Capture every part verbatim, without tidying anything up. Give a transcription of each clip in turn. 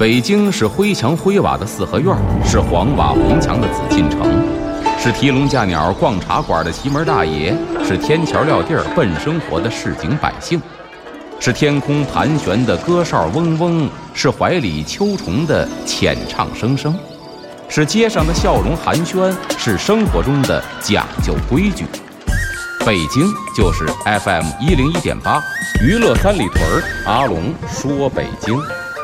北京是灰墙灰瓦的四合院，是黄瓦红墙的紫禁城，是提笼架鸟逛茶馆的奇门大爷，是天桥撂地儿奔生活的市井百姓，是天空盘旋的歌哨嗡嗡，是怀里秋虫的浅唱声声，是街上的笑容寒暄，是生活中的讲究规矩。北京就是 F M 一零一点八，娱乐三里屯，阿龙说北京。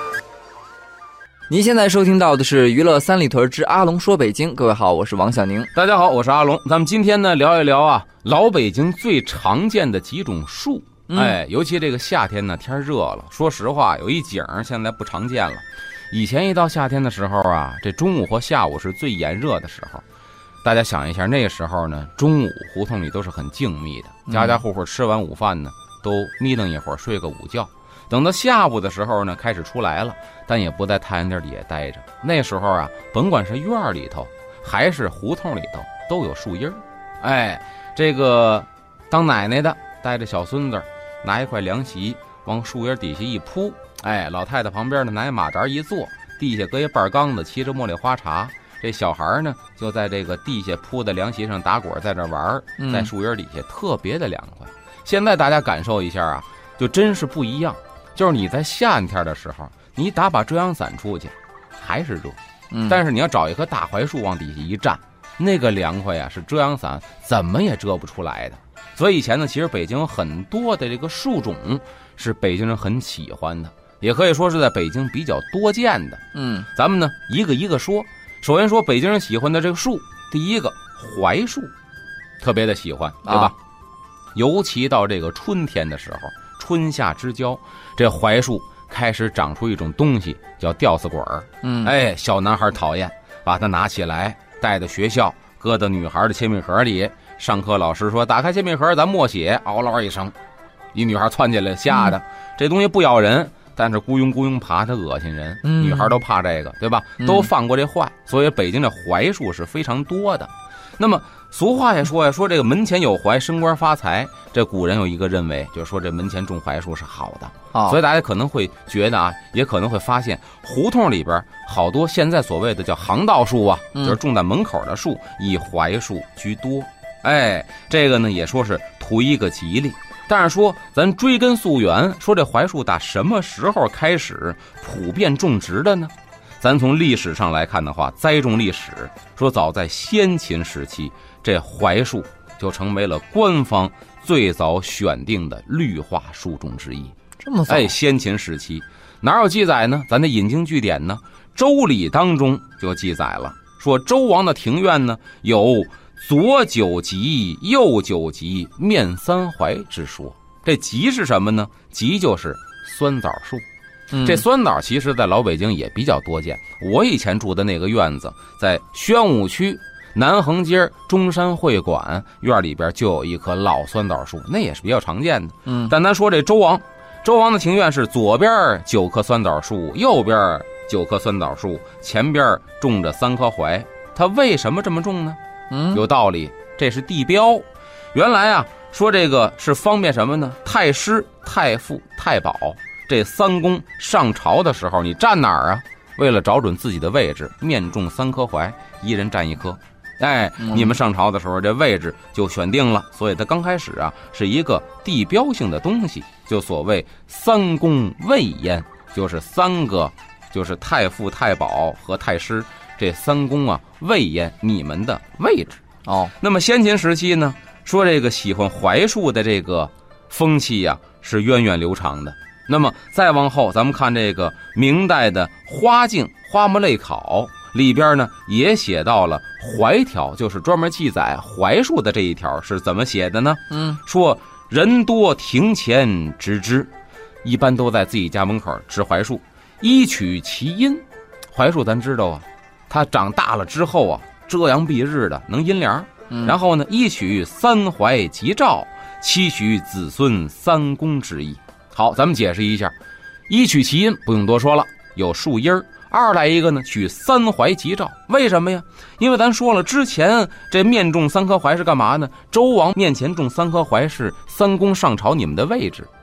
您现在收听到的是娱乐三里屯之阿龙说北京。各位好，我是王小宁。 大家好，我是阿龙。咱们今天呢聊一聊啊，老北京最常见的几种树。嗯、哎，尤其这个夏天呢，天热了，说实话，有一景现在不常见了。以前一到夏天的时候啊，这中午或下午是最炎热的时候。大家想一下，那个时候呢，中午胡同里都是很静谧的，家家户户吃完午饭呢，都眯瞪一会儿睡个午觉。等到下午的时候呢，开始出来了，但也不在太阳地底下待着。那时候啊，甭管是院里头还是胡同里头，都有树荫。哎，这个当奶奶的带着小孙子，拿一块凉席往树荫底下一铺，哎，老太太旁边呢拿一马扎一坐，地下搁一半缸子，沏着茉莉花茶。这小孩呢就在这个地下铺的凉席上打滚，在这玩，在树荫底下特别的凉快。现在大家感受一下啊，就真是不一样。就是你在夏天的时候，你打把遮阳伞出去还是热、嗯、但是你要找一棵大槐树往底下一站，那个凉快呀是遮阳伞怎么也遮不出来的。所以以前呢，其实北京有很多的这个树种是北京人很喜欢的，也可以说是在北京比较多见的。嗯，咱们呢一个一个说。首先说北京人喜欢的这个树，第一个槐树特别的喜欢，对吧、啊、尤其到这个春天的时候，春夏之交，这槐树开始长出一种东西叫吊死鬼儿。嗯，哎，小男孩讨厌，把它拿起来带到学校，搁到女孩的铅笔盒里。上课老师说打开铅笔盒咱默写，嗷嗷一声，一女孩窜进来，吓得、嗯、这东西不咬人，但是咕庸咕庸爬，它恶心人、嗯、女孩都怕这个，对吧？都犯过这坏、嗯、所以北京的槐树是非常多的。那么俗话也说呀，说这个门前有槐升官发财，这古人有一个认为，就是说这门前种槐树是好的、哦、所以大家可能会觉得啊，也可能会发现胡同里边好多现在所谓的叫行道树啊、嗯、就是种在门口的树，以槐树居多。哎，这个呢也说是图一个吉利。但是说咱追根溯源，说这槐树打什么时候开始普遍种植的呢？咱从历史上来看的话，栽种历史说早在先秦时期，这槐树就成为了官方最早选定的绿化树种之一。 这么早？ 哎，先秦时期哪有记载呢？咱得引经据典呢。周礼当中就记载了，说周王的庭院呢有左九级右九级面三槐之说。这级是什么呢？级就是酸枣树。嗯、这酸枣其实在老北京也比较多见。我以前住的那个院子在宣武区南横街中山会馆院里边就有一棵老酸枣树，那也是比较常见的。嗯，但咱说这周王周王的庭院是左边九棵酸枣树，右边九棵酸枣树，前边种着三棵槐。他为什么这么种呢？嗯，有道理，这是地标。原来啊，说这个是方便什么呢？太师、太傅、太保这三公上朝的时候，你站哪儿啊？为了找准自己的位置，面种三棵槐，一人站一棵。哎，嗯、你们上朝的时候，这位置就选定了。所以它刚开始啊，是一个地标性的东西，就所谓三公位焉，就是三个，就是太傅、太保和太师。这三公啊，位焉你们的位置哦。那么先秦时期呢，说这个喜欢槐树的这个风气呀、啊，是源远流长的。那么再往后，咱们看这个明代的《花镜·花木类考》里边呢，也写到了槐条，就是专门记载槐树的这一条是怎么写的呢？嗯，说人多庭前植之，一般都在自己家门口植槐树，依取其阴。槐树咱知道啊。它长大了之后啊，遮阳蔽日的，能阴凉。嗯、然后呢，一取三槐吉兆，期许子孙三公之意。好，咱们解释一下，一取其阴不用多说了，有树荫儿。二来一个呢，取三槐吉兆，为什么呀？因为咱说了，之前这面种三棵槐是干嘛呢？周王面前种三棵槐是三公上朝你们的位置，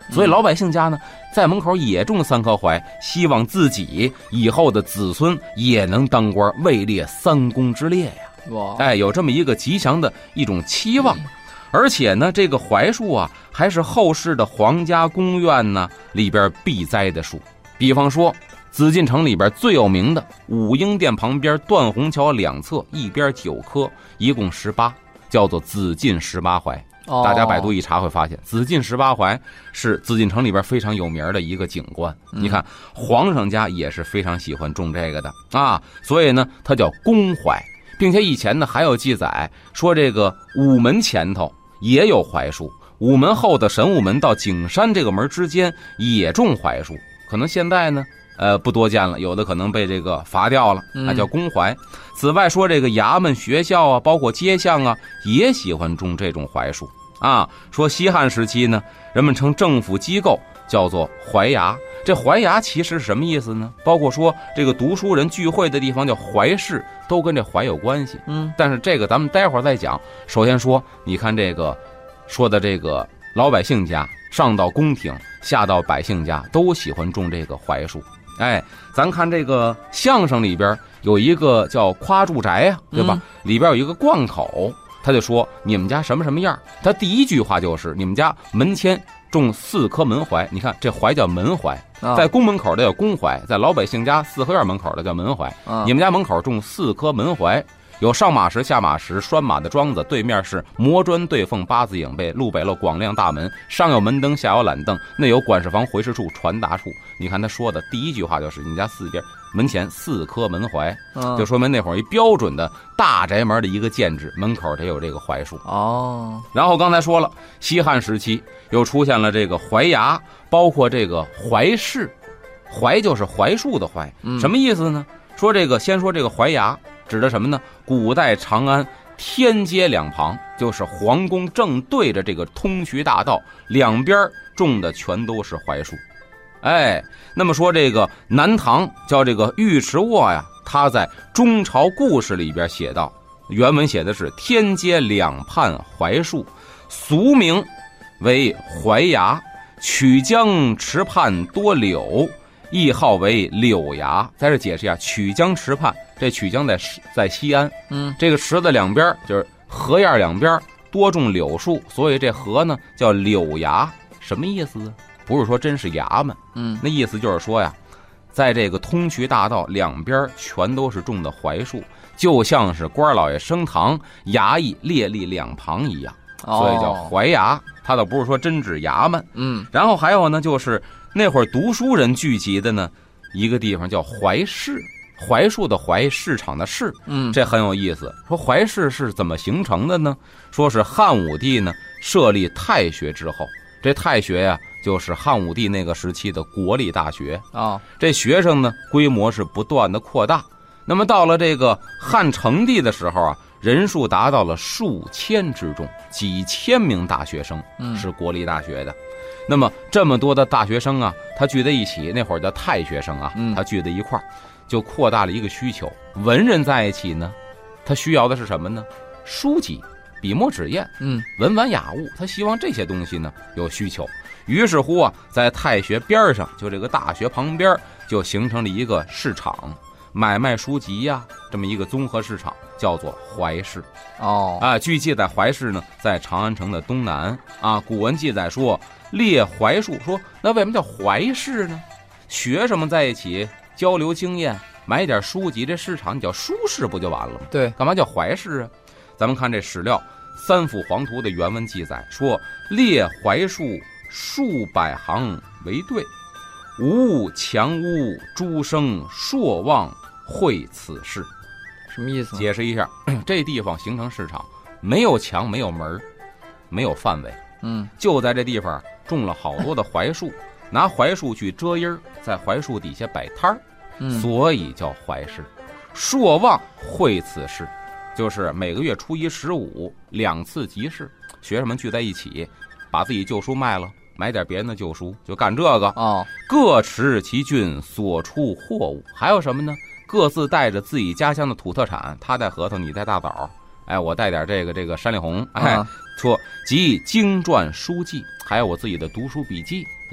所以老百姓家呢，在门口也种三棵槐，希望自己以后的子孙也能当官，位列三公之列呀。 哇， 哎，有这么一个吉祥的一种期望。而且呢，这个槐树啊，还是后世的皇家宫苑呢里边必栽的树。比方说，紫禁城里边最有名的武英殿旁边断虹桥两侧，一边九棵，一共十八，叫做紫禁十八槐。大家百度一查会发现，紫禁十八槐是紫禁城里边非常有名的一个景观。嗯、你看，皇上家也是非常喜欢种这个的啊，所以呢，它叫宫槐，并且以前呢还有记载说，这个午门前头也有槐树，午门后的神武门到景山这个门之间也种槐树，可能现在呢。呃，不多见了，有的可能被这个伐掉了，那叫公槐。嗯、此外说，这个衙门、学校啊，包括街巷啊，也喜欢种这种槐树啊。说西汉时期呢，人们称政府机构叫做槐衙。这槐衙其实是什么意思呢？包括说这个读书人聚会的地方叫槐室，都跟这槐有关系。嗯，但是这个咱们待会儿再讲。首先说，你看这个说的这个老百姓家，上到宫廷，下到百姓家，都喜欢种这个槐树。哎，咱看这个相声里边有一个叫夸住宅呀、啊，对吧？嗯、里边有一个贯口，他就说你们家什么什么样。他第一句话就是你们家门前种四棵门槐。你看这槐叫门槐，在宫门口的叫宫槐，在老百姓家四合院门口的叫门槐。你们家门口种四棵门槐。有上马石、下马石、拴马的桩子，对面是磨砖对缝八字影背，路北了广亮大门，上有门灯，下有懒凳，内有管事房、回事处、传达处。你看他说的第一句话就是你家四边门前四棵门槐，嗯、就说明那会儿一标准的大宅门的一个建制，门口得有这个槐树哦。然后刚才说了，西汉时期又出现了这个槐衙，包括这个槐室，槐就是槐树的槐，嗯、什么意思呢？说这个先说这个槐衙。指的什么呢？古代长安天街两旁，就是皇宫正对着这个通衢大道，两边种的全都是槐树。哎，那么说这个南唐叫这个尉迟沃呀，他在《中朝故事》里边写道，原文写的是天街两畔槐树，俗名为槐衙，曲江池畔多柳，亦号为柳衙。在这解释一下，曲江池畔，这曲江在在西安，嗯，这个池子两边就是河沿两边多种柳树，所以这河呢叫柳衙。什么意思？不是说真是衙门，嗯，那意思就是说呀，在这个通衢大道两边全都是种的槐树，就像是官老爷升堂，衙役列立两旁一样，所以叫槐衙。它倒不是说真指衙门，嗯。然后还有呢，就是那会儿读书人聚集的呢一个地方叫槐市，槐树的槐，市场的市，嗯，这很有意思。说槐市是怎么形成的呢？说是汉武帝呢设立太学之后，这太学呀、啊，就是汉武帝那个时期的国立大学啊、哦。这学生呢规模是不断的扩大。那么到了这个汉成帝的时候啊，人数达到了数千之众，几千名大学生是国立大学的。嗯、那么这么多的大学生啊，他聚在一起，那会儿叫太学生啊，他聚在一块儿，就扩大了一个需求。文人在一起呢，他需要的是什么呢？书籍、笔墨纸砚，嗯，文玩雅物，他希望这些东西呢有需求。于是乎啊，在太学边上，就这个大学旁边，就形成了一个市场，买卖书籍呀、啊，这么一个综合市场，叫做槐市。哦，啊，据记载，槐市呢在长安城的东南啊。古文记载说，列槐树，说那为什么叫槐市呢？学生们在一起交流经验，买点书籍，这市场你叫书市不就完了吗？对，干嘛叫槐市啊？咱们看这史料《三辅黄图》的原文记载说，列槐树数百行为对，无物墙屋，诸生硕望会此事。什么意思？解释一下，这地方形成市场，没有墙，没有门，没有范围，嗯，就在这地方种了好多的槐树，拿槐树去遮阴，在槐树底下摆摊儿，嗯，所以叫槐市。硕望会此事，就是每个月初一、十五两次集市，学生们聚在一起，把自己旧书卖了，买点别人的旧书，就干这个哦。各持其郡所出货物，还有什么呢？各自带着自己家乡的土特产，他带核桃，你带大枣，哎，我带点这个这个山里红，哎，说及经传书记，还有我自己的读书笔记，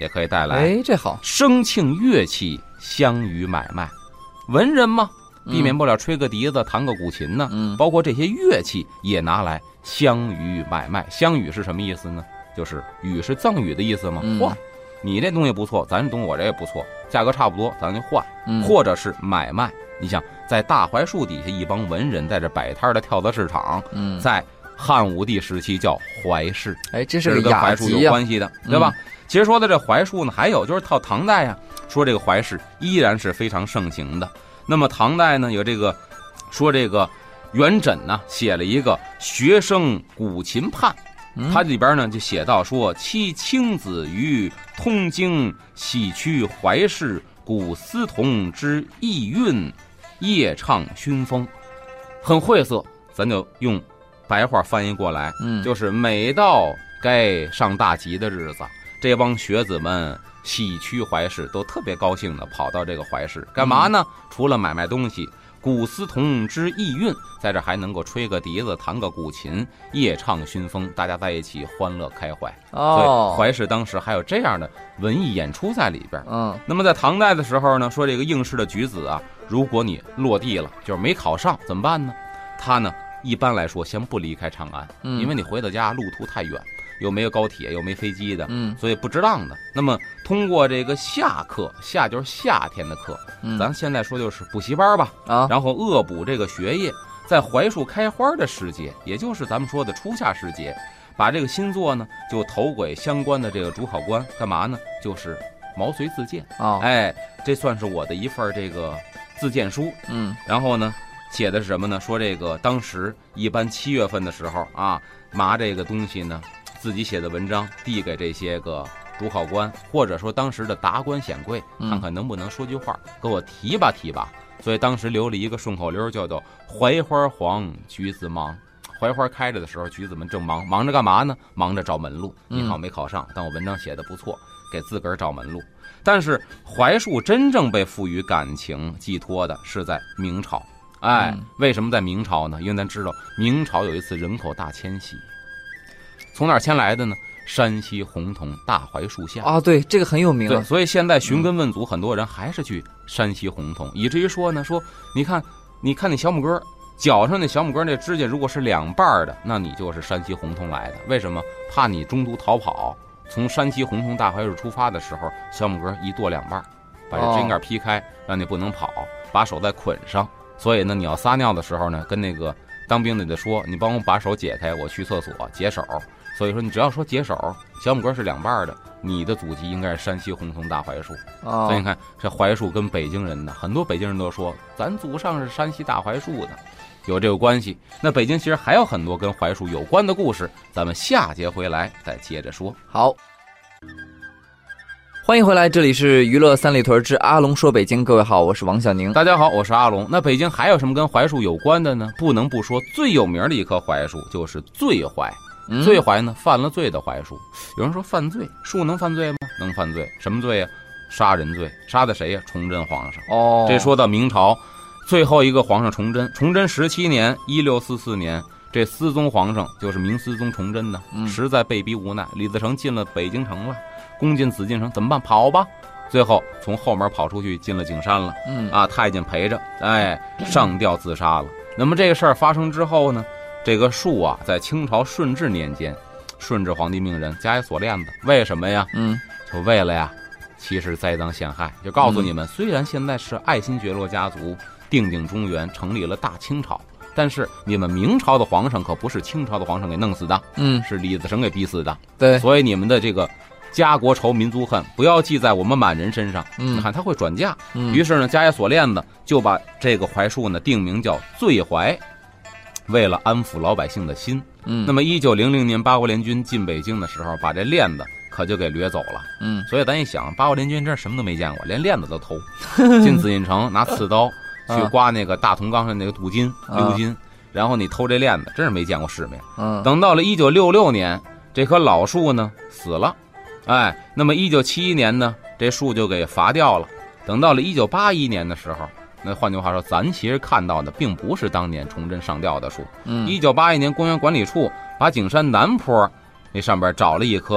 也可以带来。 哎，这好， 声磬乐器相与买卖，文人嘛，避免不了吹个笛子、弹个古琴呢。 嗯， 包括这些乐器也拿来相与买卖。相与是什么意思呢？就是与是赠与的意思嘛。 嗯、 换，你这东西不错，咱这东西我这也不错，价格差不多，咱就换。 嗯， 或者是买卖。你想，在大槐树底下，一帮文人在这摆摊的跳蚤市场， 嗯， 在汉武帝时期叫槐市。 哎，这是个跟槐树有关系的，对吧？ 嗯、 其实说的这槐树呢，还有就是到唐代啊，说这个槐市依然是非常盛行的。那么唐代呢，有这个说这个元稹呢写了一个学生古琴判，他里边呢就写到说：其青子于通经，喜曲槐市，古丝桐之意韵，夜唱熏风。很晦涩，咱就用白话翻译过来， 嗯， 就是每到该上大集的日子，这帮学子们喜曲槐市，都特别高兴的跑到这个槐市干嘛呢？嗯、除了买卖东西，古丝桐之意韵，在这还能够吹个笛子，弹个古琴，夜唱熏风，大家在一起欢乐开怀。 哦， 所以槐市当时还有这样的文艺演出在里边。 嗯， 那么在唐代的时候呢，说这个应试的举子啊，如果你落地了，就是没考上，怎么办呢？他呢，一般来说先不离开长安， 嗯、 因为你回到家路途太远，又没有高铁，又没飞机的， 嗯， 所以不值当的。那么通过这个夏课，夏就是夏天的课， 嗯、 咱现在说就是补习班吧， 啊， 然后恶补这个学业，在槐树开花的时节，也就是咱们说的初夏时节，把这个新作呢就投给相关的这个主考官，干嘛呢？就是毛遂自荐啊、哦， 哎，这算是我的一份这个自荐书， 嗯， 然后呢。写的是什么呢？说这个当时一般七月份的时候啊，拿这个东西呢，自己写的文章递给这些个主考官，或者说当时的达官显贵，看看能不能说句话，给我提拔提拔。所以当时留了一个顺口溜，叫做“槐花黄，橘子忙”。槐花开着的时候，橘子们正忙，忙着干嘛呢？忙着找门路。你考没考上，但我文章写的不错，给自个儿找门路。但是槐树真正被赋予感情寄托的是在明朝。哎，为什么在明朝呢？因为咱知道明朝有一次人口大迁徙，从哪儿迁来的呢？山西洪洞大槐树下啊，对，这个很有名啊。 对，所以现在寻根问祖，很多人还是去山西洪洞，以至于说呢，说你看，你看那小拇哥脚上那小拇哥那指甲，如果是两半的，那你就是山西洪洞来的。为什么？怕你中途逃跑，从山西洪洞大槐树出发的时候，小拇哥一剁两半，把这指甲劈开，让你不能跑，把手再捆上。所以呢，你要撒尿的时候呢，跟那个当兵的得说，你帮我把手解开，我去厕所解手。所以说，你只要说解手，小拇哥是两半的，你的祖籍应该是山西洪洞大槐树。 哦， 所以你看，这槐树跟北京人呢，很多北京人都说，咱祖上是山西大槐树的，有这个关系。那北京其实还有很多跟槐树有关的故事，咱们下节回来再接着说。 好。欢迎回来，这里是娱乐三里屯之阿龙说北京。各位好，我是王小宁。 大家好，我是阿龙。那北京还有什么跟槐树有关的呢？不能不说最有名的一棵槐树就是醉槐。 嗯、 醉槐呢，犯了罪的槐树。有人说犯罪，树能犯罪吗？能犯罪。什么罪呀、啊？杀人罪。杀的谁呀、啊？崇祯皇上。 哦， 这说到明朝最后一个皇上崇祯，崇祯十七年，一六四四年。这思宗皇上就是明思宗崇祯呢， 嗯、 实在被逼无奈，李自成进了北京城了，攻进紫禁城，怎么办？跑吧！最后从后门跑出去，进了景山了。 嗯啊，太监陪着，哎，上吊自杀了。那么这个事儿发生之后呢，这个树啊，在清朝顺治年间，顺治皇帝命人加以锁链子，为什么呀？ 嗯， 就为了呀，其实栽赃陷害，就告诉你们，嗯、虽然现在是爱新觉罗家族定鼎中原，成立了大清朝。但是你们明朝的皇上可不是清朝的皇上给弄死的， 嗯， 是李自成给逼死的。 对， 所以你们的这个家国仇、民族恨，不要记在我们满人身上。 嗯， 你看他会转嫁。 嗯， 于是呢，加以锁链子，就把这个槐树呢定名叫醉槐，为了安抚老百姓的心。 嗯， 那么一九零零年八国联军进北京的时候，把这链子可就给掠走了。 嗯， 所以咱一想，八国联军真是什么都没见过，连链子都偷，进紫禁城拿刺刀去刮那个大铜缸上那个镀金、鎏金。然后你偷这链子，真是没见过世面。 嗯， 等到了一九六六年，这棵老树呢死了，哎，那么一九七一年呢，这树就给伐掉了。等到了一九八一年的时候，那换句话说，咱其实看到的并不是当年崇祯上吊的树。 嗯， 一九八一年，公园管理处把景山南坡那上边找了一棵呀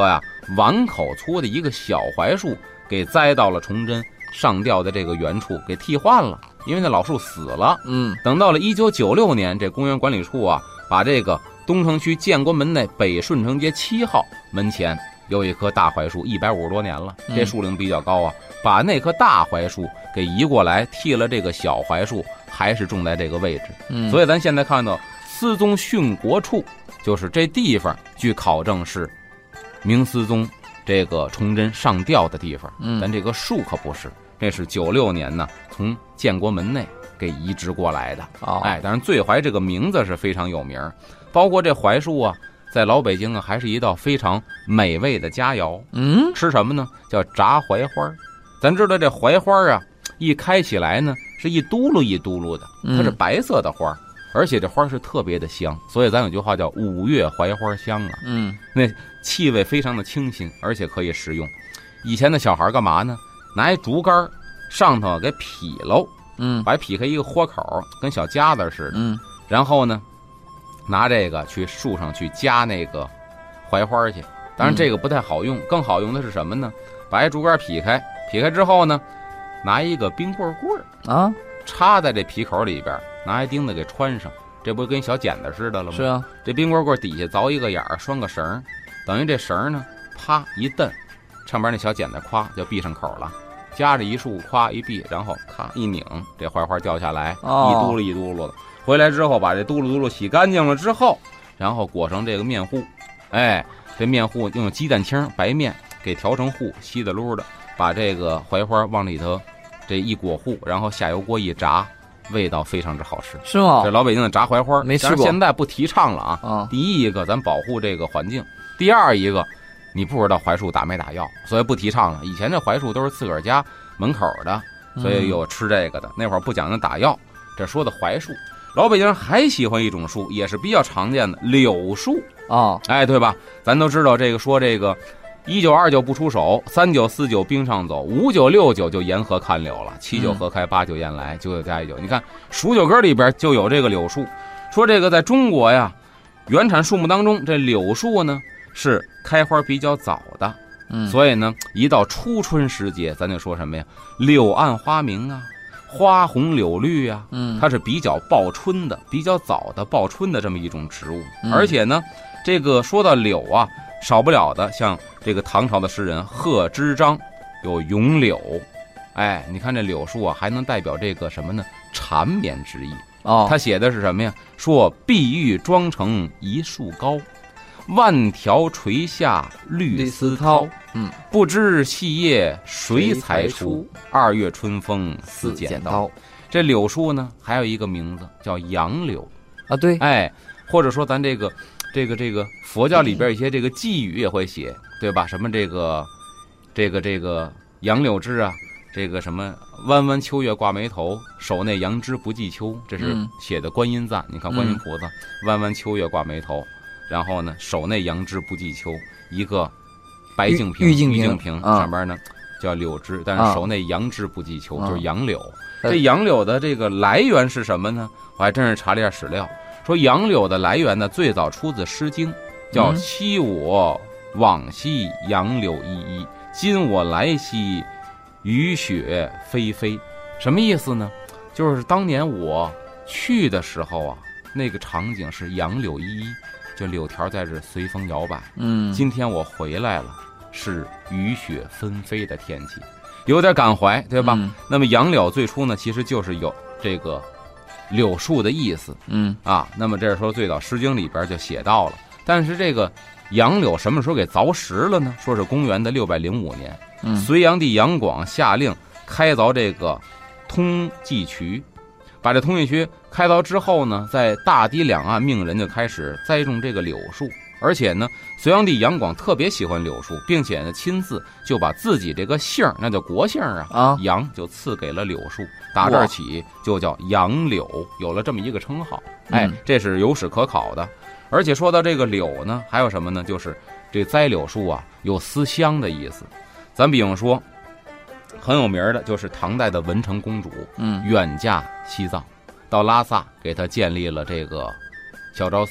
碗口粗的一个小槐树给栽到了崇祯上吊的这个原处，给替换了，因为那老树死了。 嗯， 等到了一九九六年，这公园管理处啊，把这个东城区建国门内北顺城街七号门前有一棵大槐树，一百五十多年了，这树龄比较高啊，把那棵大槐树给移过来，替了这个小槐树，还是种在这个位置。 嗯， 所以咱现在看到思宗殉国处，就是这地方，据考证是明思宗这个崇祯上吊的地方。 嗯， 但这个树可不是，这是九六年呢从建国门内给移植过来的。 哦， 哎，当然醉槐这个名字是非常有名，包括这槐树啊，在老北京啊，还是一道非常美味的佳肴。 嗯， 吃什么呢？叫炸槐花。咱知道这槐花啊，一开起来呢，是一嘟噜一嘟噜的，它是白色的花，嗯、而且这花是特别的香，所以咱有句话叫五月槐花香啊。 嗯， 那气味非常的清新，而且可以食用。以前的小孩干嘛呢？拿一竹竿上头给劈喽， 嗯， 把劈开一个豁口，跟小夹子似的。 嗯， 然后呢，拿这个去树上去夹那个槐花去。当然这个不太好用，嗯、更好用的是什么呢？把一竹竿劈开，劈开之后呢，拿一个冰棍棍啊， 插在这皮口里边，拿一钉子给穿上，这不跟小剪子似的了吗？ 是啊， 这冰棍棍底下凿一个眼儿，拴个绳，等于这绳呢，啪一蹬，上边那小剪子咵就闭上口了，夹着一束咵一闭，然后咔一拧，这槐花掉下来， 哦、 一嘟噜一嘟噜的。回来之后把这嘟噜嘟噜洗干净了之后，然后裹上这个面糊，哎，这面糊用鸡蛋清白面给调成糊，稀的噜的，把这个槐花往里头这一裹糊，然后下油锅一炸，味道非常之好吃。 是吗？ 这老北京的炸槐花没吃过， 现在不提倡了啊。 啊， 第一一个咱保护这个环境，第二一个你不知道槐树打没打药，所以不提倡了。以前这槐树都是自个儿家门口的，所以有吃这个的。嗯、那会儿不讲究打药。这说的槐树，老北京人还喜欢一种树，也是比较常见的柳树啊， 哎，对吧？咱都知道这个说这个。一九二九不出手，三九四九冰上走，五九六九就沿河看柳了，七九河开，八九雁来，九九加一九。你看数九歌里边就有这个柳树，说这个在中国呀，原产树木当中，这柳树呢是开花比较早的， 嗯， 所以呢，一到初春时节，咱就说什么呀，柳暗花明啊，花红柳绿啊， 嗯， 它是比较报春的，比较早的报春的这么一种植物，嗯、而且呢，这个说到柳啊。少不了的，像这个唐朝的诗人贺知章有咏柳，哎，你看这柳树啊，还能代表这个什么呢？缠绵之意哦。 他写的是什么呀？说碧玉妆成一树高，万条垂下绿丝绦。嗯，不知细叶谁裁出？二月春风似剪刀。这柳树呢，还有一个名字叫杨柳啊，对， 哎，或者说咱这个。这个这个佛教里边一些这个寄语也会写，对吧？什么这个，这个这个杨柳枝啊，这个什么弯弯秋月挂眉头，手内杨枝不计秋，这是写的观音赞。嗯、你看观音菩萨、嗯、弯弯秋月挂眉头，然后呢手内杨枝不计秋，一个白净瓶、 玉净瓶瓶上边呢、嗯、叫柳枝，但是手内杨枝不计秋，嗯、就是杨柳。嗯、这杨柳的这个来源是什么呢？我还真是查了一下史料。说杨柳的来源呢，最早出自《诗经》，叫“昔我往昔杨柳依依，今我来兮雨雪霏霏”。什么意思呢？就是当年我去的时候啊，那个场景是杨柳依依，就柳条在这随风摇摆。 嗯， 今天我回来了，是雨雪纷飞的天气，有点感怀，对吧？嗯、那么杨柳最初呢，其实就是有这个。柳树的意思， 嗯啊，那么这是说最早《诗经》里边就写到了，但是这个杨柳什么时候给凿实了呢？说是公元的六百零五年， 嗯， 隋炀帝杨广下令开凿这个通济渠，把这通济渠开凿之后呢，在大堤两岸命人就开始栽种这个柳树，而且呢，隋炀帝杨广特别喜欢柳树，并且呢，亲自就把自己这个姓那叫国姓啊， 啊， 杨就赐给了柳树。打这儿起就叫杨柳，有了这么一个称号，哎，这是有史可考的。而且说到这个柳呢，还有什么呢？就是这栽柳树啊，有思乡的意思。咱比方说，很有名的就是唐代的文成公主， 嗯， 远嫁西藏，到拉萨给她建立了这个小昭寺，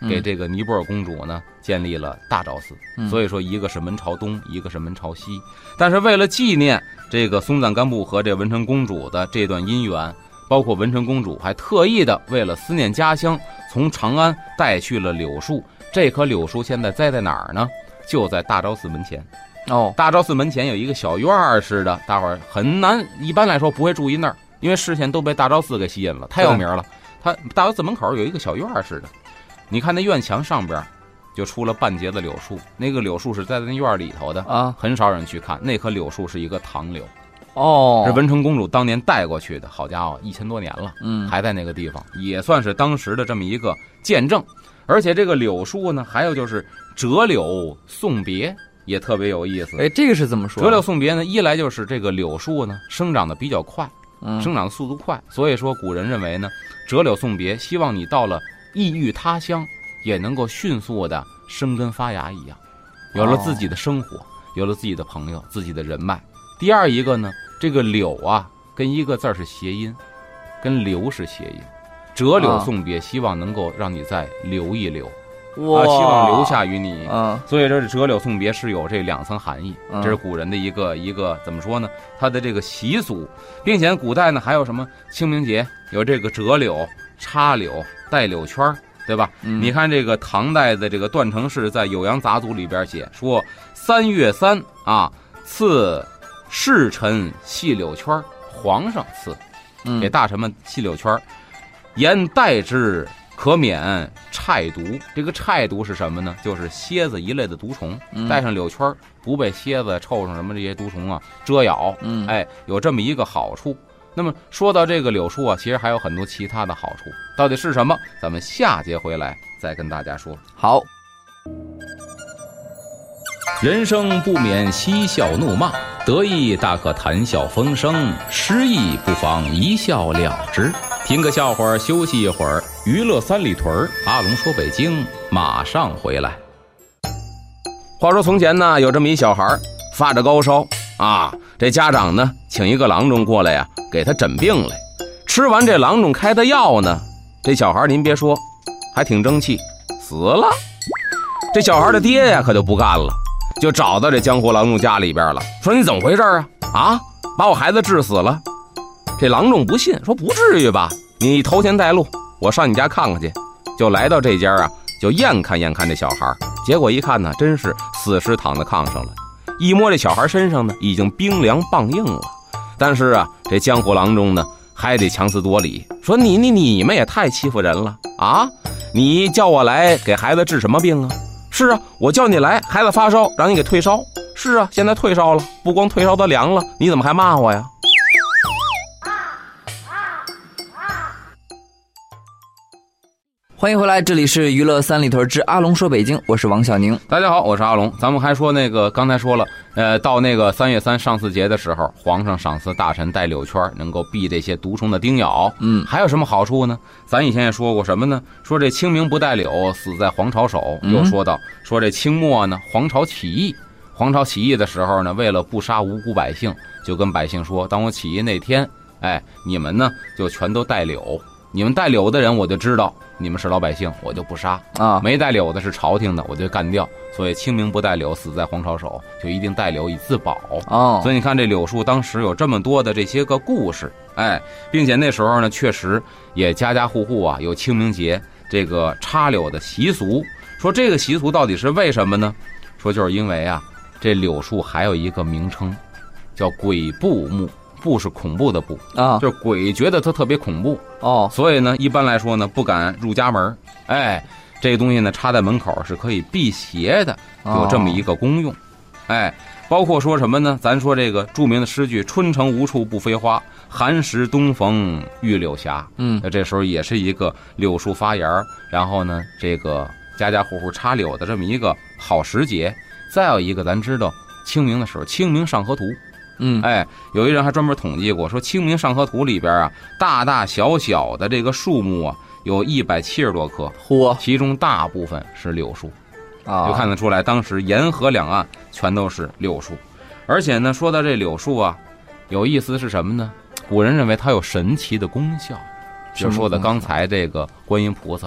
给这个尼泊尔公主呢建立了大昭寺。 嗯、 所以说一个是门朝东，一个是门朝西。但是为了纪念这个松赞干布和这文成公主的这段姻缘，包括文成公主还特意的为了思念家乡，从长安带去了柳树。这棵柳树现在栽在哪儿呢？就在大昭寺门前。 哦， 大昭寺门前有一个小院儿似的，大伙儿很难，一般来说不会注意那儿，因为视线都被大昭寺给吸引了，太有名了。它大昭寺门口有一个小院儿似的，你看那院墙上边就出了半截的柳树，那个柳树是在那院里头的啊，很少人去看。那棵柳树是一个唐柳，哦，是文成公主当年带过去的。好家伙，一千多年了，嗯，还在那个地方，也算是当时的这么一个见证。而且这个柳树呢，还有就是折柳送别，也特别有意思。 哎，这个是怎么说？ 折柳送别呢，一来就是这个柳树呢生长的比较快，嗯，生长的速度快，所以说古人认为呢，折柳送别，希望你到了异域他乡也能够迅速的生根发芽一样，有了自己的生活，有了自己的朋友，自己的人脉。第二一个呢，这个柳啊，跟一个字是谐音，跟留是谐音。折柳送别，希望能够让你再留一留，啊，希望留下于你。啊，所以这折柳送别是有这两层含义，这是古人的一个一个怎么说呢？他的这个习俗，并且古代呢还有什么清明节有这个折柳、插柳、戴柳圈，对吧？嗯、你看这个唐代的这个段成式在《酉阳杂俎》里边写说，三月三啊，赐侍臣系柳圈，皇上赐，给大臣们系柳圈。言代之可免虿毒，这个虿毒是什么呢？就是蝎子一类的毒虫，带上柳圈不被蝎子、臭上什么这些毒虫啊蛰咬，嗯，哎，有这么一个好处。那么说到这个柳树啊，其实还有很多其他的好处，到底是什么？咱们下节回来再跟大家说。 好。 人生不免嬉笑怒骂，得意大可谈笑风生，失意不妨一笑了之。听个笑话休息一会儿，娱乐三里屯，阿龙说北京马上回来。话说从前呢，有这么一小孩发着高烧啊，这家长呢请一个郎中过来呀、啊，给他诊病来。吃完这郎中开的药呢，这小孩您别说还挺争气，死了。这小孩的爹呀可就不干了，就找到这江湖郎中家里边了，说你怎么回事啊？啊，把我孩子治死了。这郎中不信，说不至于吧，你头前带路，我上你家看看去。就来到这家啊，就验看验看这小孩，结果一看呢，真是死尸躺在炕上了。一摸这小孩身上呢，已经冰凉棒硬了。但是啊，这江湖郎中呢还得强词夺理，说你你你们也太欺负人了啊！你叫我来给孩子治什么病啊？是啊，我叫你来，孩子发烧，让你给退烧。是啊，现在退烧了，不光退烧的凉了，你怎么还骂我呀？ 欢迎回来，这里是娱乐三里屯之阿龙说北京，我是王小宁。 大家好，我是阿龙。咱们还说那个，刚才说了，呃，到那个三月三上巳节的时候，皇上赏赐大臣戴柳圈，能够避这些毒虫的叮咬。嗯，还有什么好处呢？咱以前也说过什么呢？说这清明不戴柳，死在黄巢手。又说到说这清末呢，黄巢起义，黄巢起义的时候呢，为了不杀无辜百姓，就跟百姓说，当我起义那天，哎，你们呢就全都戴柳。你们带柳的人，我就知道你们是老百姓，我就不杀啊；没带柳的是朝廷的，我就干掉。所以清明不带柳，死在黄巢手，就一定带柳以自保哦。所以你看这柳树当时有这么多的这些个故事，哎，并且那时候呢，确实也家家户户啊有清明节这个插柳的习俗。说这个习俗到底是为什么呢？说就是因为啊，这柳树还有一个名称，叫鬼怖木。怖是恐怖的怖啊，就是鬼觉得它特别恐怖哦，所以呢，一般来说呢，不敢入家门。哎，这个东西呢，插在门口是可以辟邪的，有这么一个功用。哎，包括说什么呢？咱说这个著名的诗句“春城无处不飞花，寒食东风遇柳斜”。嗯，那这时候也是一个柳树发芽，然后呢，这个家家户户插柳的这么一个好时节。再有一个，咱知道清明的时候，清明上河图。嗯，哎，有一人还专门统计过，说清明上河图里边啊，大大小小的这个树木啊，有一百七十多棵，嚯，其中大部分是柳树，啊，就看得出来，当时沿河两岸全都是柳树。而且呢，说到这柳树啊，有意思是什么呢？古人认为它有神奇的功效，就说的刚才这个观音菩萨，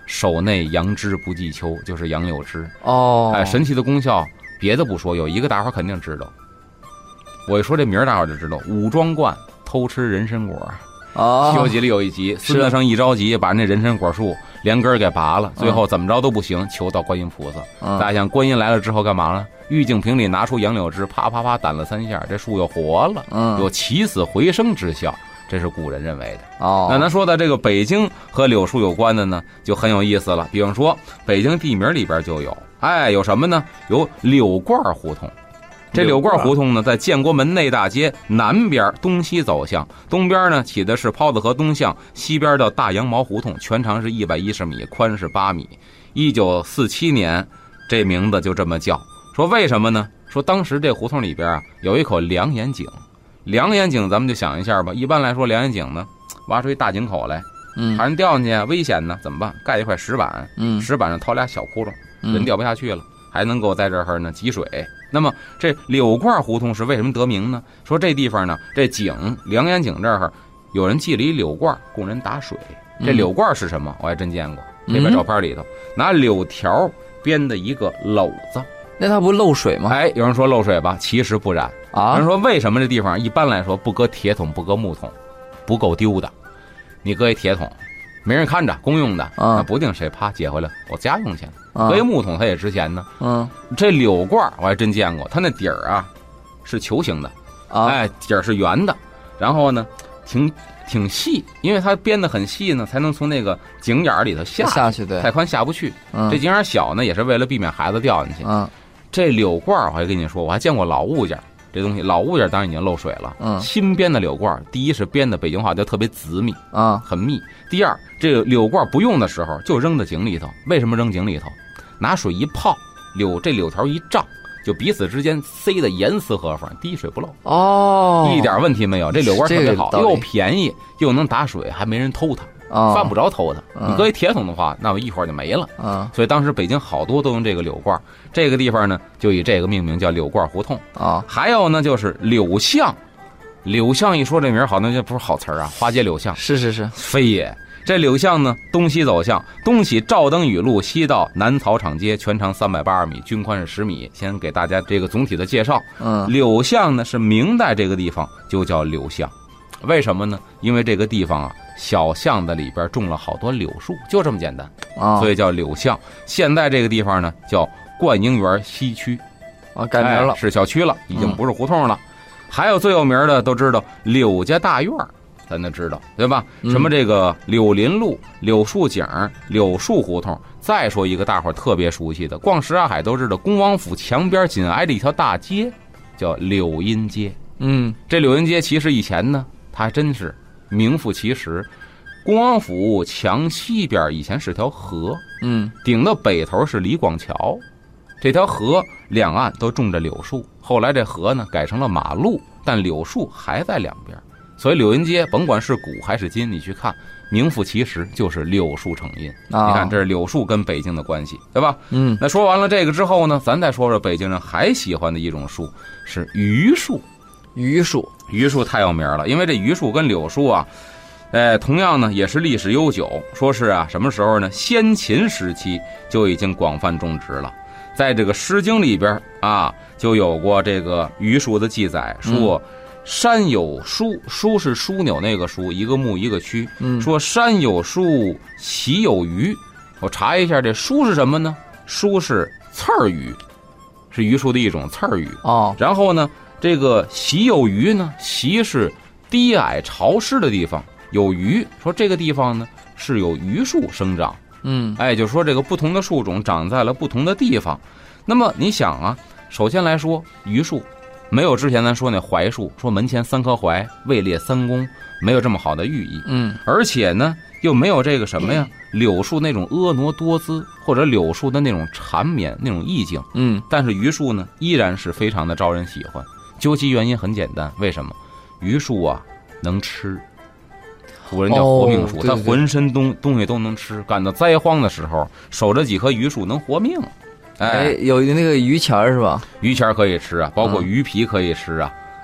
手内杨枝不计秋，就是杨柳枝。 哦， 哎，神奇的功效，别的不说，有一个大伙肯定知道。我一说这名儿，大伙就知道，武装观偷吃人参果。 哦， 西游记里有一集，孙大圣一着急把那人参果树连根给拔了，最后怎么着都不行，求到观音菩萨。 嗯、 大家想，观音来了之后干嘛了？玉净瓶里拿出杨柳枝，啪啪啪掸了三下，这树又活了， 嗯， 有起死回生之效。这是古人认为的。 哦， 那咱说的这个北京和柳树有关的呢，就很有意思了。比方说，北京地名里边就有，哎，有什么呢？有柳罐胡同。这柳罐胡同呢，在建国门内大街南边东西走向，东边呢起的是泡子河东巷，西边叫大羊毛胡同，全长是一百一十米，宽是八米。一九四七年，这名字就这么叫。说为什么呢？说当时这胡同里边啊有一口两眼井，两眼井咱们就想一下吧。一般来说，两眼井呢挖出一大井口来， 嗯， 怕人掉进去危险呢，怎么办？盖一块石板， 嗯， 石板上掏俩小窟窿， 嗯、 人掉不下去了，还能够在这儿呢积水。那么这柳罐胡同是为什么得名呢？说这地方呢，这井两眼井这儿有人系了一柳罐供人打水。这柳罐是什么？我还真见过，这边照片里头拿柳条编的一个篓子。 那它不漏水吗？ 哎，有人说漏水吧，其实不然啊。有人说为什么这地方一般来说不搁铁桶不搁木桶，不够丢的，你搁一铁桶没人看着，公用的， 啊、 那不定谁啪接回来我家用去了。搁一木桶它也值钱呢。 嗯， 这柳罐我还真见过，它那底儿啊是球形的， 啊， 哎，底儿是圆的，然后呢挺挺细，因为它编得很细呢，才能从那个井眼里头下去下去，对， 太宽下不去。 嗯、 这井眼小呢，也是为了避免孩子掉进去。 嗯， 这柳罐我还跟你说，我还见过老物件。这东西老物件当然已经漏水了。 嗯， 新编的柳罐，第一是编的北京话就特别紧密啊， 很密。第二，这个柳罐不用的时候就扔到井里头。为什么扔井里头？拿水一泡，柳这柳条一胀，就彼此之间塞得严丝合缝，滴水不漏。 哦， 一点问题没有。这柳罐特别好，又便宜又能打水，还没人偷它。 哦、 犯不着偷它。 嗯、 你搁一铁桶的话，那我一会儿就没了。 嗯， 所以当时北京好多都用这个柳罐，这个地方呢就以这个命名，叫柳罐胡同啊、哦。 还有呢就是柳巷，柳巷一说这名好像就不是好词儿啊，花街柳巷。 是是是， 非也。这柳巷呢，东西走向，东起赵登禹路，西到南草场街，全长三百八十米，均宽是十米。先给大家这个总体的介绍。 嗯， 柳巷呢是明代这个地方就叫柳巷，为什么呢？因为这个地方啊，小巷子里边种了好多柳树，就这么简单啊、哦， 所以叫柳巷。现在这个地方呢叫冠英园西区， 啊，改名了、 哎，是小区了，已经不是胡同了。嗯、还有最有名的都知道柳家大院。咱都知道对吧？什么这个柳林路、柳树井、柳树胡同。再说一个大伙特别熟悉的，逛什刹海都知道，恭王府墙边紧挨着一条大街，叫柳荫街。 嗯， 这柳荫街其实以前呢，它还真是名副其实。恭王府墙西边以前是条河， 嗯， 顶到北头是李广桥，这条河两岸都种着柳树。后来这河呢改成了马路，但柳树还在两边。所以柳荫街甭管是古还是今，你去看，名副其实就是柳树成荫。 哦、 你看这是柳树跟北京的关系，对吧？ 嗯， 那说完了这个之后呢，咱再说说北京人还喜欢的一种树是榆树。 榆树， 榆树太有名了，因为这榆树跟柳树啊，哎，同样呢也是历史悠久。说是啊，什么时候呢？先秦时期就已经广泛种植了。在这个《诗经》里边啊，就有过这个榆树的记载，说。嗯山有书，书是枢纽那个书，一个木一个区。 嗯， 说山有书，习有榆。我查一下，这书是什么呢？书是刺儿榆，是榆树的一种刺儿榆。 哦， 然后呢，这个习有榆呢，习是低矮潮湿的地方，有榆，说这个地方呢是有榆树生长。 嗯， 哎，就说这个不同的树种长在了不同的地方。那么你想啊，首先来说，榆树。没有之前咱说那槐树，说门前三棵槐，位列三公，没有这么好的寓意。 嗯， 而且呢，又没有这个什么呀，柳树那种婀娜多姿，或者柳树的那种缠绵那种意境。 嗯， 但是榆树呢，依然是非常的招人喜欢。究其原因很简单，为什么？榆树啊能吃，古人叫活命树， 哦、对对对， 它浑身东东西都能吃。赶到灾荒的时候，守着几棵榆树能活命。 哎，有那个榆钱是吧？ 榆钱可以吃啊，包括榆皮可以吃啊。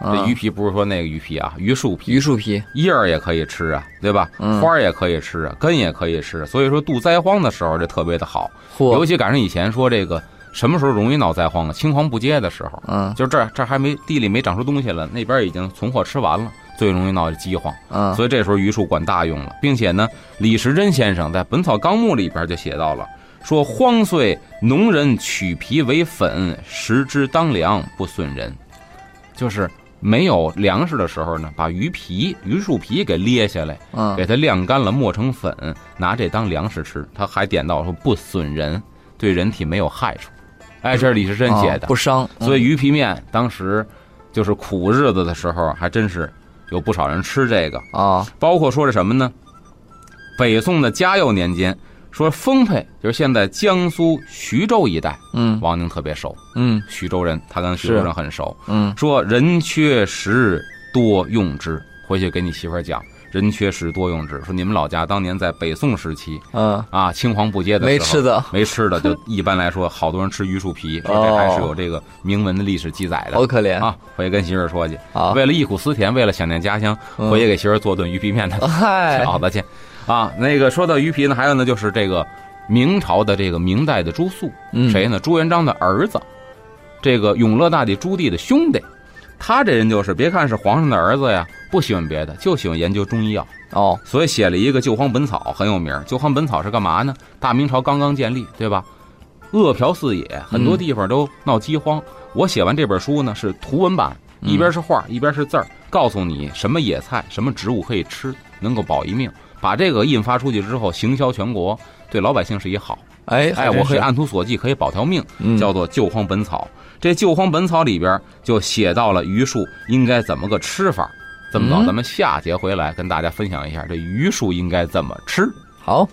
这鱼皮不是说那个鱼皮啊，榆树皮， 榆树皮叶儿也可以吃啊，对吧？ 嗯、 花也可以吃啊，根也可以吃。所以说度灾荒的时候这特别的好，尤其赶上以前说这个什么时候容易闹灾荒啊？青黄不接的时候， 嗯， 就这这还没地里没长出东西了，那边已经存货吃完了，最容易闹饥荒。 嗯， 所以这时候榆树管大用了，并且呢，李时珍先生在《本草纲目》里边就写到了。说荒岁农人取皮为粉，食之当粮，不损人。就是没有粮食的时候呢，把鱼皮、榆树皮给裂下来， 嗯， 给它晾干了，磨成粉，拿这当粮食吃。他还点到说不损人，对人体没有害处。哎，这是李时珍写的， 哦、不伤。 嗯、所以鱼皮面当时就是苦日子的时候，还真是有不少人吃这个啊、哦。 包括说是什么呢？北宋的嘉佑年间。说丰沛就是现在江苏徐州一带， 嗯， 王宁特别熟， 嗯， 徐州人，他跟徐州人很熟， 嗯， 说人缺食多用之，回去给你媳妇儿讲，人缺食多用之，说你们老家当年在北宋时期， 嗯啊，青黄不接的时候， 没吃的， 没吃的，就一般来说，好多人吃榆树皮，说这还是有这个明文的历史记载的， 好可怜啊，回去跟媳妇儿说去， 啊， 为了忆苦思甜，为了想念家乡，回去给媳妇儿做顿鱼皮面的饺子去。啊，那个说到鱼皮呢，还有呢就是这个明朝的这个明代的朱肃， 嗯， 谁呢？朱元璋的儿子，这个永乐大帝朱棣的兄弟。他这人就是别看是皇上的儿子呀，不喜欢别的，就喜欢研究中医药哦， 所以写了一个《救荒本草》，很有名。《救荒本草》是干嘛呢？大明朝刚刚建立，对吧？饿殍四野，很多地方都闹饥荒。嗯、我写完这本书呢，是图文版，一边是画，一边是字儿，告诉你什么野菜、什么植物可以吃，能够保一命。把这个印发出去之后，行销全国，对老百姓是一好。 哎哎，我可以按图索骥，可以保条命， 嗯、 叫做《救荒本草》。这《救荒本草》里边就写到了榆树应该怎么个吃法。这么早，咱们下节回来跟大家分享一下这榆树应该怎么吃。 好，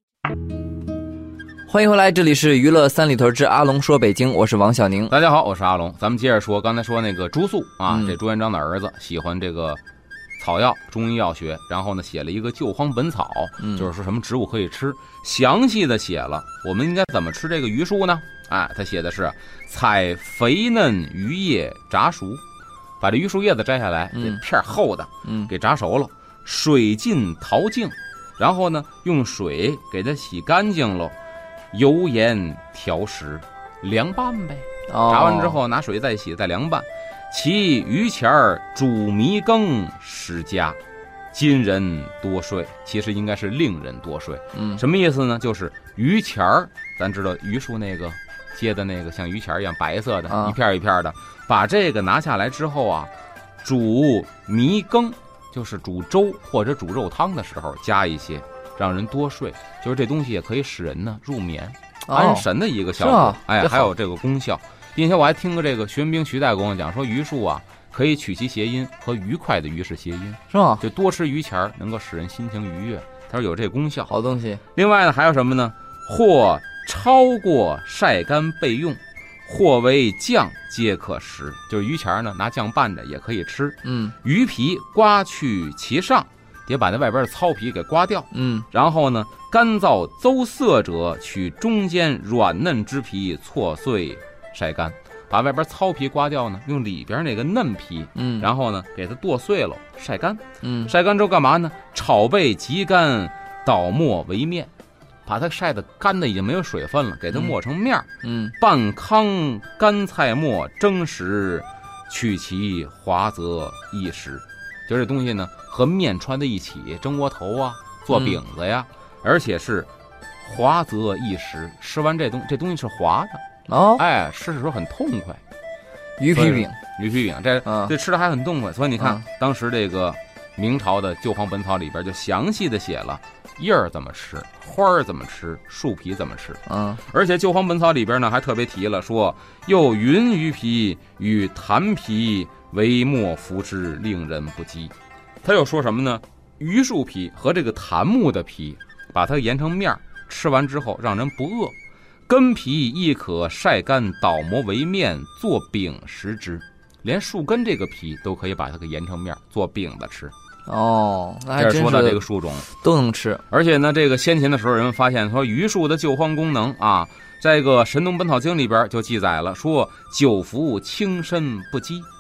欢迎回来，这里是娱乐三里屯之阿龙说北京，我是王小宁。 大家好，我是阿龙。咱们接着说，刚才说那个朱肃啊， 嗯、 这朱元璋的儿子喜欢这个草药、中医药学，然后呢写了一个《救荒本草》， 嗯、 就是说什么植物可以吃，详细的写了我们应该怎么吃这个榆树呢？哎，他写的是采肥嫩榆叶炸熟，把这榆树叶子摘下来，这片厚的， 嗯， 给炸熟了，水浸淘净，然后呢用水给它洗干净了，油盐调食，凉拌呗。 哦、 炸完之后拿水再洗，再凉拌。其榆钱儿煮糜羹食家，今人多睡，其实应该是令人多睡。 嗯， 什么意思呢？就是榆钱儿，咱知道榆树那个结的那个像榆钱一样白色的， 啊、 一片一片的，把这个拿下来之后啊，煮糜羹，就是煮粥或者煮肉汤的时候加一些，让人多睡。就是这东西也可以使人呢入眠、哦、安神的一个效果。 啊、 哎，还有这个功效。并且我还听过这个玄彬徐代跟我讲说，榆树啊可以取其谐音，和愉快的愉是谐音， 是吗？ 就多吃榆钱能够使人心情愉悦。他说有这个功效， 好东西。 另外呢还有什么呢？或超过晒干备用，或为酱皆可食。就是榆钱呢拿酱拌着也可以吃。 嗯， 榆皮刮去其上，得把那外边的糙皮给刮掉。 嗯， 然后呢干燥邹涩者，取中间软嫩之皮搓碎晒干，把外边糙皮刮掉呢，用里边那个嫩皮， 嗯， 然后呢给它剁碎了晒干， 嗯， 晒干之后干嘛呢？炒焙极干，捣磨为面，把它晒得干的已经没有水分了，给它磨成面， 嗯， 半糠干菜末蒸食，取其滑则易食。就这东西呢和面穿在一起，蒸窝头啊，做饼子呀，嗯、而且是滑则易食，吃完这东这东西是滑的。 哦， 哎，吃的时候很痛快。 鱼皮饼， 鱼皮饼，这、嗯、这吃的还很痛快。所以你看， 嗯、 当时这个明朝的《救荒本草》里边就详细的写了叶儿怎么吃，花儿怎么吃，树皮怎么吃。 嗯， 而且《救荒本草》里边呢还特别提了说，又云鱼皮与檀皮为末服之，令人不饥。他又说什么呢？榆树皮和这个檀木的皮，把它研成面，吃完之后让人不饿。根皮亦可晒干捣磨为面，做饼食之。连树根这个皮都可以把它给研成面，做饼子吃。 哦，那还真是说到这个树种都能吃。 而且呢，这个先前的时候人们发现说，榆树的救荒功能啊，在这个《神农本草经》里边就记载了，说久服轻身不饥，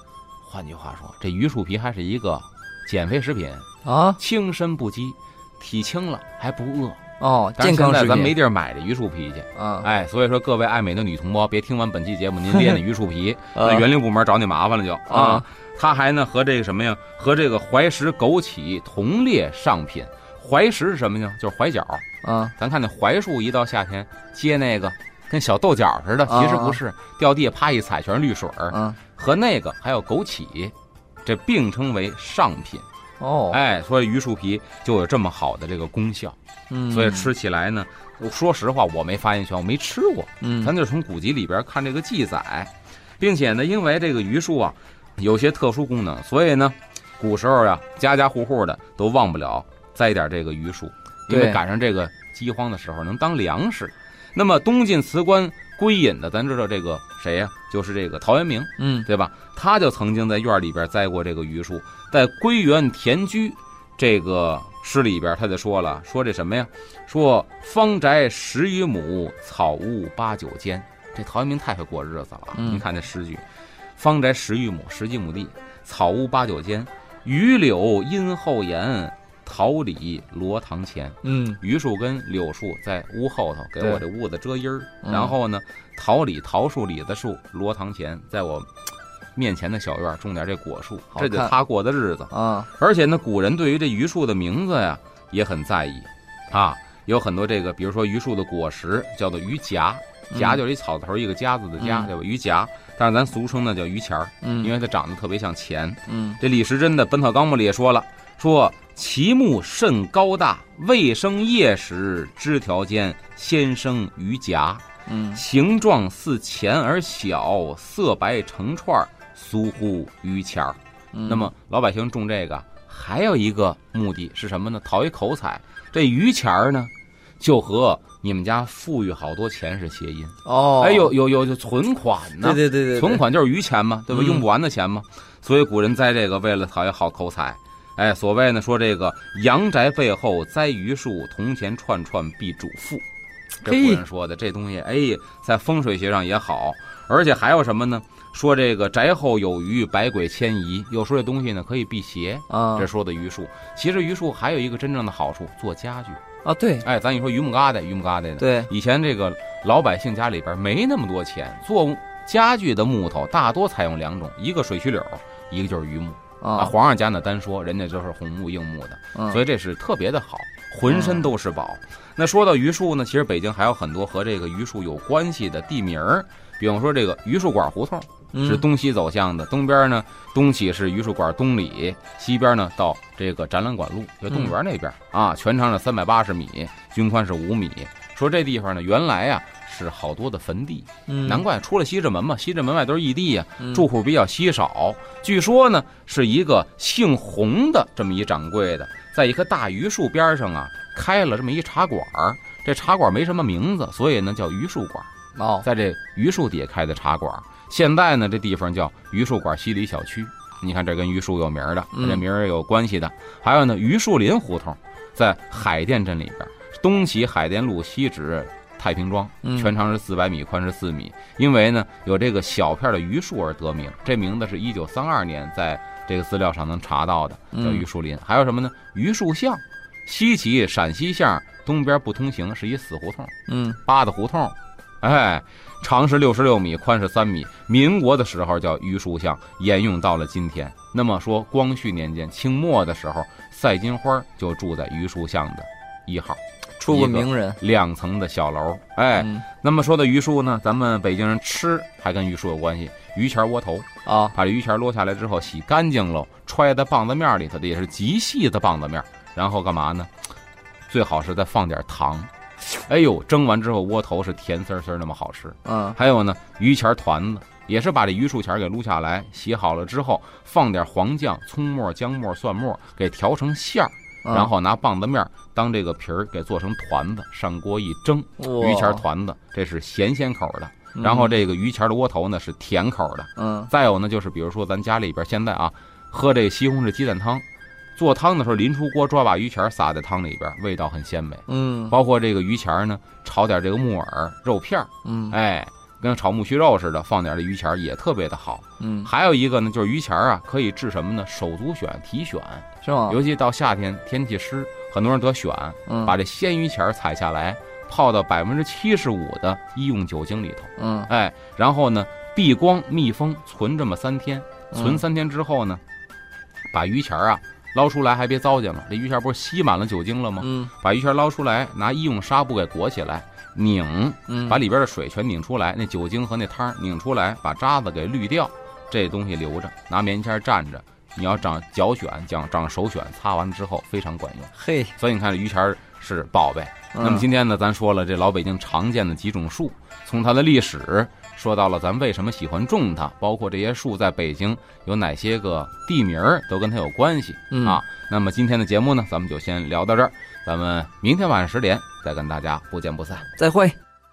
换句话说，这榆树皮还是一个减肥食品啊， 轻身不饥，体轻了还不饿。 哦， 但是健康食品。 现在咱没地儿买这榆树皮去啊， 哎，所以说各位爱美的女同胞，别听完本期节目您练的榆树皮，那园林部门找你麻烦了就啊。它还呢和这个什么呀，和这个怀石枸杞同列上品。怀石是什么呢？就是怀角啊。 咱看那槐树一到夏天结那个跟小豆角似的，其实不是，掉地下啪一踩全是绿水儿。 嗯， 和那个还有枸杞，这并称为上品。 哦， 哎，所以榆树皮就有这么好的这个功效。 嗯， 所以吃起来呢，说实话我没发言权，我没吃过。 嗯， 咱就是从古籍里边看这个记载，并且呢，因为这个榆树啊有些特殊功能，所以呢，古时候呀，家家户户的都忘不了栽点这个榆树，因为赶上这个饥荒的时候能当粮食。那么东晋辞官归隐的，咱知道这个谁呀、啊？就是这个陶渊明， 嗯， 对吧？他就曾经在院里边栽过这个榆树，在《归园田居》这个诗里边，他就说了，说这什么呀？说方宅十余亩，草屋八九间。这陶渊明太会过日子了啊！ 嗯、 你看这诗句，方宅十余亩，十几亩地，草屋八九间，榆柳荫后檐。桃李罗堂前， 嗯， 榆树跟柳树在屋后头给我这屋子遮阴儿，然后呢，桃李桃树李子树罗堂前，在我面前的小院种点这果树，这就他过的日子啊。 而且呢，古人对于这榆树的名字呀也很在意啊，有很多这个，比如说榆树的果实叫做榆荚，荚就是一草头一个夹子的夹，对吧？榆荚，但是咱俗称呢叫榆钱儿，嗯，因为它长得特别像钱，嗯。这李时珍的《本草纲目》里也说了，说。其木甚高大，未生叶时，枝条间先生榆荚，嗯，形状似钱而小，色白成串，俗呼榆钱儿。嗯、那么老百姓种这个还有一个目的是什么呢？讨一口彩。这榆钱儿呢，就和你们家富裕好多钱是谐音哦。 哎，有有有有存款呢， 对对对 对, 对， 存款就是榆钱嘛，对吧？嗯、用不完的钱嘛，所以古人栽这个为了讨一好口彩。哎，所谓呢，说这个阳宅背后栽榆树，铜钱串串必主富。这古人说的这东西，哎，在风水学上也好，而且还有什么呢？说这个宅后有余，百鬼迁移。又说这东西呢可以辟邪啊。这说的榆树，其实榆树还有一个真正的好处，做家具啊。对， 哎，咱一说榆木疙瘩，榆木疙瘩的。 对， 以前这个老百姓家里边没那么多钱，做家具的木头大多采用两种，一个水曲柳，一个就是榆木。啊，皇上家呢单说，人家就是红木硬木的，嗯、所以这是特别的好，浑身都是宝。嗯、那说到榆树呢，其实北京还有很多和这个榆树有关系的地名儿，比方说这个榆树馆胡同是东西走向的，嗯、东边呢东起是榆树馆东里，西边呢到这个展览馆路，就动物园那边、嗯、啊，全长是三百八十米，均宽是五米。说这地方呢，原来啊是好多的坟地，嗯，难怪出了西直门嘛，西直门外都是异地呀、啊，住户比较稀少。据说呢，是一个姓洪的这么一掌柜的，在一棵大榆树边上啊，开了这么一茶馆儿。这茶馆没什么名字，所以呢叫榆树馆。哦，在这榆树底下开的茶馆。现在呢，这地方叫榆树馆西里小区。你看这跟榆树有名的，跟这名儿有关系的。还有呢，榆树林胡同，在海淀镇里边。东起海淀路，西指太平庄，全长是四百米，宽是四米。因为呢有这个小片的榆树而得名，这名字是一九三二年在这个资料上能查到的，叫榆树林。嗯、还有什么呢？榆树巷，西起陕西巷，东边不通行，是一死胡同，嗯，八子胡同，哎，长是六十六米，宽是三米。民国的时候叫榆树巷，沿用到了今天。那么说光绪年间清末的时候，赛金花就住在榆树巷的一号。 出过名人， 两层的小楼，哎，嗯、那么说到榆树呢，咱们北京人吃还跟榆树有关系。榆钱窝头啊，把这榆钱落下来之后洗干净喽，揣在棒子面里头的也是极细的棒子面，然后干嘛呢？最好是再放点糖。哎呦，蒸完之后窝头是甜丝丝那么好吃。嗯，还有呢，榆钱团子也是把这榆树钱给撸下来，洗好了之后放点黄酱、葱末、姜末、蒜末，给调成馅儿。然后拿棒子面当这个皮儿给做成团子，上锅一蒸，榆钱团子这是咸鲜口的。然后这个榆钱的窝头呢是甜口的。嗯，再有呢就是比如说咱家里边现在啊喝这个西红柿鸡蛋汤，做汤的时候临出锅抓把榆钱撒在汤里边，味道很鲜美。嗯，包括这个榆钱呢炒点这个木耳肉片，嗯，哎， 跟炒木须肉似的，放点这榆钱也特别的好。 嗯， 还有一个呢，就是榆钱啊，可以治什么呢？手足癣、体癣， 是吗？ 尤其到夏天天气湿，很多人得癣， 嗯， 把这鲜榆钱采下来，泡到百分之七十五的医用酒精里头， 嗯， 哎，然后呢，避光密封，存这么三天，存嗯三天之后呢，把榆钱啊捞出来，还别糟践了，这榆钱不是吸满了酒精了吗？ 嗯， 把榆钱捞出来，拿医用纱布给裹起来，拧， 嗯， 把里边的水全拧出来，那酒精和那汤拧出来，把渣子给滤掉，这东西留着，拿棉签蘸着。你要长脚癣、长长手癣，擦完之后非常管用。 嘿， 所以你看，这榆钱是宝贝。 嗯、 那么今天呢，咱说了这老北京常见的几种树，从它的历史说到了咱为什么喜欢种它，包括这些树在北京有哪些个地名都跟它有关系、 嗯、 啊。那么今天的节目呢，咱们就先聊到这儿，咱们明天晚上十点再跟大家不见不散， 再会。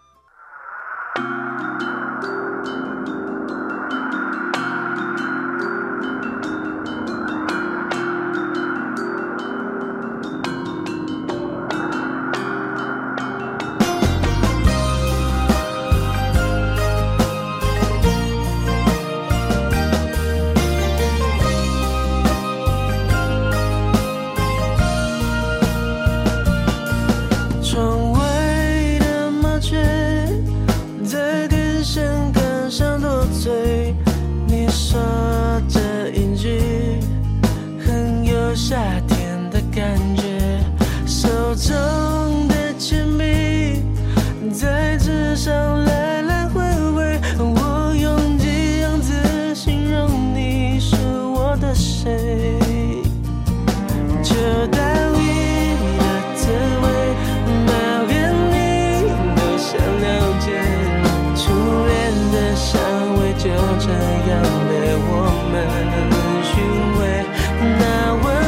夏天的感觉，手中的铅笔在纸上来来回回，我用几样字形容你是我的谁，就单一的滋味，每遍你都想了解，初恋的香味就这样被我们寻味，那温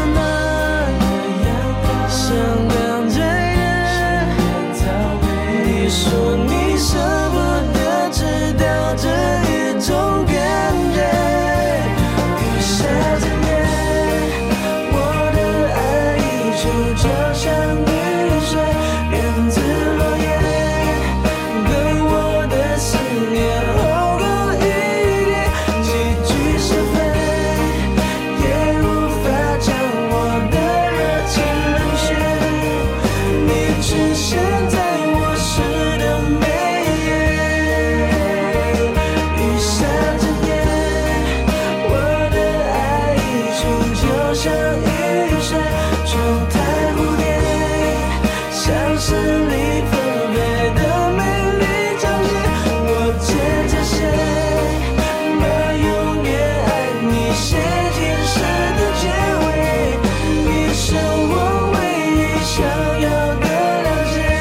你说你舍不得，知道这一种感觉，雨下整夜，我的爱溢出就像雨水，源自落叶，跟我的思念厚过一叠，几句是非，也无法将我的热情冷却，你只现在是你纷飞的美丽彰显，我牵着谁，把永远爱你写进诗的结尾，你是我唯一想要的了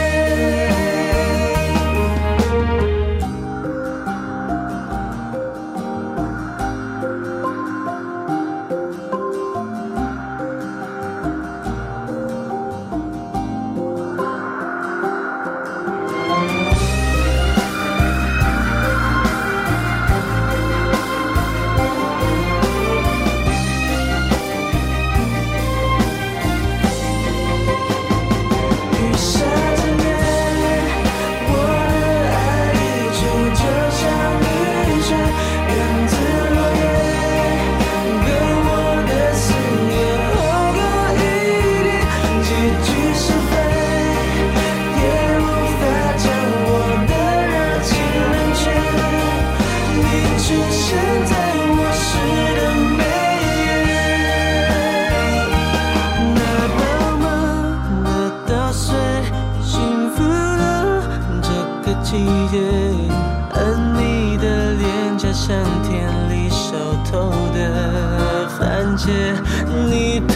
季节，而你的脸颊像田里熟透的番茄，你